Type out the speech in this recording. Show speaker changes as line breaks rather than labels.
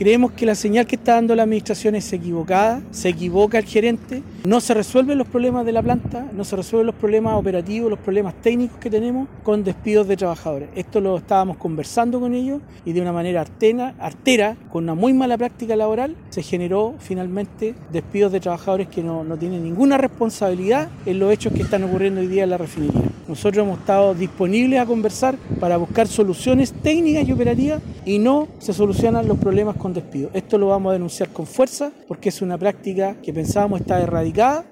Creemos que la señal que está dando la administración es equivocada, se equivoca el gerente, no se resuelven los problemas de la planta, no se resuelven los problemas operativos, los problemas técnicos que tenemos con despidos de trabajadores. Esto lo estábamos conversando con ellos y de una manera artera, con una muy mala práctica laboral, se generó finalmente despidos de trabajadores que no tienen ninguna responsabilidad en los hechos que están ocurriendo hoy día en la refinería. Nosotros hemos estado disponibles a conversar para buscar soluciones técnicas y operativas y no se solucionan los problemas con despido. Esto lo vamos a denunciar con fuerza porque es una práctica que pensábamos estar erradicada.